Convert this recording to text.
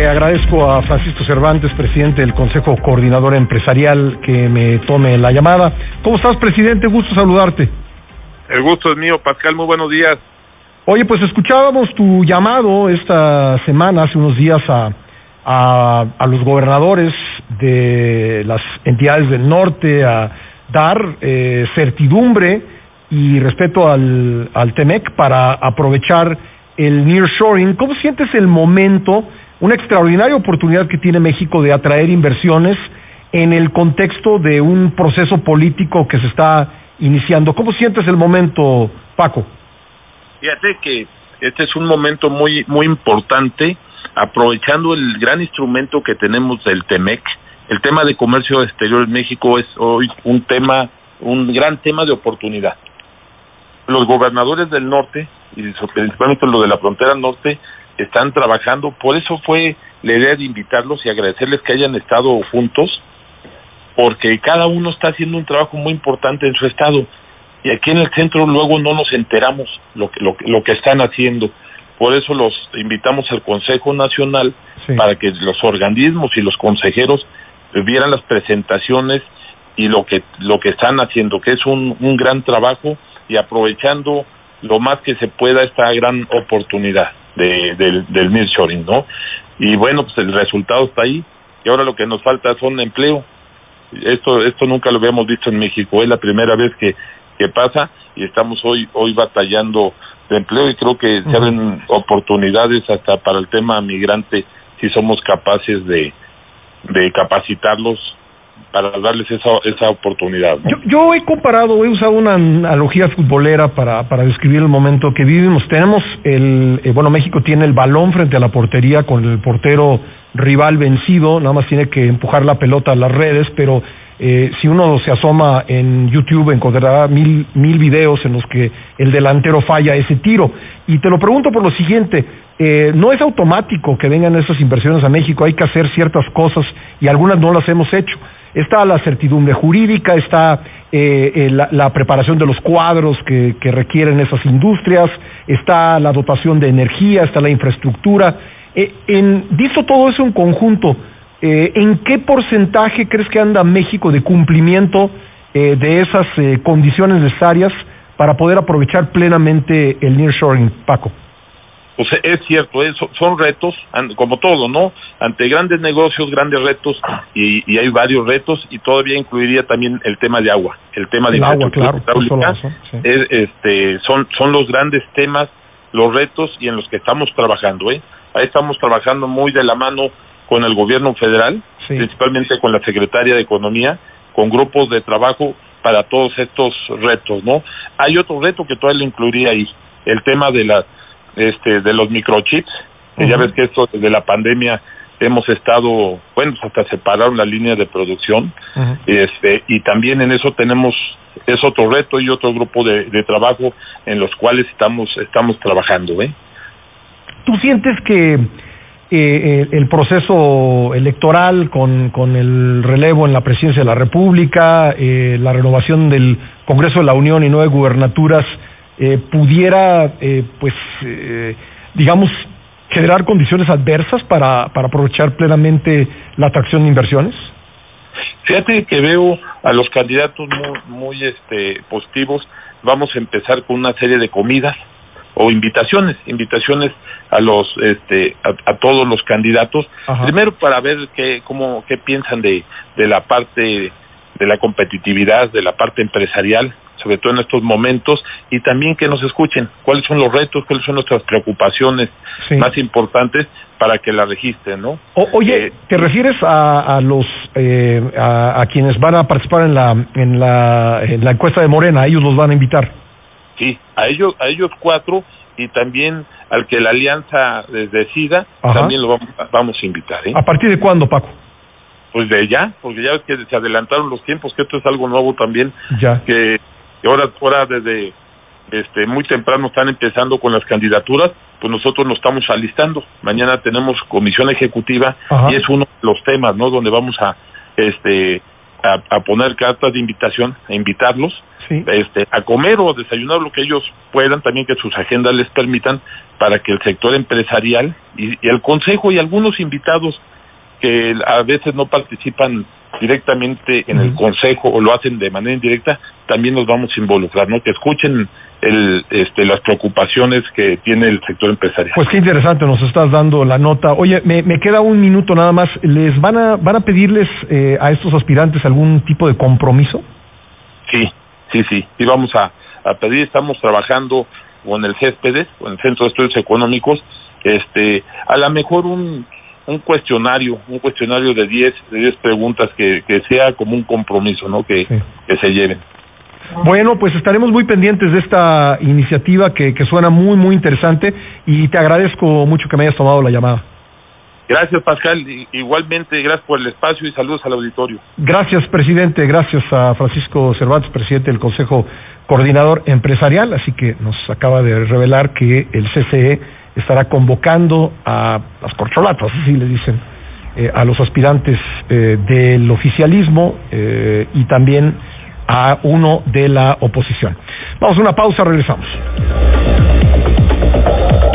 Le agradezco a Francisco Cervantes, presidente del Consejo Coordinador Empresarial, que me tome la llamada. ¿Cómo estás, presidente? Gusto saludarte. El gusto es mío, Pascal, muy buenos días. Oye, pues escuchábamos tu llamado esta semana, hace unos días, a los gobernadores de las entidades del norte a dar certidumbre y respeto al TEMEC para aprovechar el nearshoring. ¿Cómo sientes el momento, una extraordinaria oportunidad que tiene México de atraer inversiones en el contexto de un proceso político que se está iniciando? ¿Cómo sientes el momento, Paco? Fíjate que este es un momento muy importante, aprovechando el gran instrumento que tenemos del TEMEC. El tema de comercio exterior en México es hoy un gran tema de oportunidad. Los gobernadores del norte, y principalmente los de la frontera norte, están trabajando. Por eso fue la idea de invitarlos y agradecerles que hayan estado juntos, porque cada uno está haciendo un trabajo muy importante en su estado. Y aquí en el centro luego no nos enteramos lo que están haciendo. Por eso los invitamos al Consejo Nacional, sí, para que los organismos y los consejeros vieran las presentaciones y lo que están haciendo, que es un gran trabajo, y aprovechando lo más que se pueda esta gran oportunidad del nearshoring, ¿no? Y bueno, pues el resultado está ahí, y ahora lo que nos falta son empleo. Esto nunca lo habíamos visto en México, es la primera vez que pasa, y estamos hoy batallando de empleo, y creo que se abren oportunidades hasta para el tema migrante si somos capaces de capacitarlos para darles esa oportunidad, ¿no? Yo he usado una analogía futbolera para describir el momento que vivimos. Tenemos México tiene el balón frente a la portería con el portero rival vencido, nada más tiene que empujar la pelota a las redes, pero si uno se asoma en YouTube encontrará mil videos en los que el delantero falla ese tiro. Y te lo pregunto por lo siguiente, no es automático que vengan esas inversiones a México, hay que hacer ciertas cosas y algunas no las hemos hecho. Está la certidumbre jurídica, está la preparación de los cuadros que requieren esas industrias, está la dotación de energía, está la infraestructura. Visto todo eso en conjunto, ¿en qué porcentaje crees que anda México de cumplimiento de esas condiciones necesarias para poder aprovechar plenamente el nearshoring, Paco? Pues es cierto, son retos, como todo, ¿no? Ante grandes negocios, grandes retos, y hay varios retos, y todavía incluiría también el tema de agua, el tema de infraestructura hidráulica. Sí. Son los grandes temas, los retos, y en los que estamos trabajando, Ahí estamos trabajando muy de la mano con el gobierno federal, sí, principalmente con la Secretaría de Economía, con grupos de trabajo para todos estos retos, ¿no? Hay otro reto que todavía lo incluiría ahí, el tema de los microchips, que ya ves que esto desde la pandemia hemos estado, hasta separaron la línea de producción, y también en eso es otro reto y otro grupo de trabajo en los cuales estamos trabajando, ¿Tú sientes que el proceso electoral con el relevo en la presidencia de la República, la renovación del Congreso de la Unión y 9 gubernaturas, pudiera, generar condiciones adversas para aprovechar plenamente la atracción de inversiones? Fíjate que veo a los candidatos muy positivos. Vamos a empezar con una serie de comidas o invitaciones a los a todos los candidatos. Ajá. Primero para ver qué piensan de la parte de la competitividad, de la parte empresarial, sobre todo en estos momentos, y también que nos escuchen cuáles son los retos, cuáles son nuestras preocupaciones, sí, más importantes para que la registren, ¿no? Oye, ¿te refieres a quienes van a participar en la encuesta de Morena? ¿A ellos los van a invitar? Sí, a ellos 4, y también al que la alianza decida, ajá, también lo vamos a invitar, ¿A partir de cuándo, Paco? Pues de ya, porque ya ves que se adelantaron los tiempos, que esto es algo nuevo también, ya, que ahora desde muy temprano están empezando con las candidaturas, pues nosotros nos estamos alistando. Mañana tenemos comisión ejecutiva, ajá, y es uno de los temas, ¿no?, donde vamos a a poner cartas de invitación, a invitarlos, sí, a comer o desayunar lo que ellos puedan, también que sus agendas les permitan, para que el sector empresarial y el consejo y algunos invitados que a veces no participan directamente en el consejo o lo hacen de manera indirecta, también nos vamos a involucrar, ¿no? Que escuchen las preocupaciones que tiene el sector empresarial. Pues qué interesante, nos estás dando la nota. Oye, me queda un minuto nada más. ¿Les van a pedirles a estos aspirantes algún tipo de compromiso? Sí, y vamos a pedir, estamos trabajando con el CESPEDES, con el Centro de Estudios Económicos, a lo mejor un cuestionario de 10 preguntas que sea como un compromiso, ¿no? Que se lleven. Bueno, pues estaremos muy pendientes de esta iniciativa que suena muy, muy interesante, y te agradezco mucho que me hayas tomado la llamada. Gracias, Pascal. Igualmente, gracias por el espacio y saludos al auditorio. Gracias, presidente. Gracias a Francisco Cervantes, presidente del Consejo Coordinador Empresarial. Así que nos acaba de revelar que el CCE estará convocando a las corcholatas, así le dicen, a los aspirantes del oficialismo y también a uno de la oposición. Vamos a una pausa, regresamos.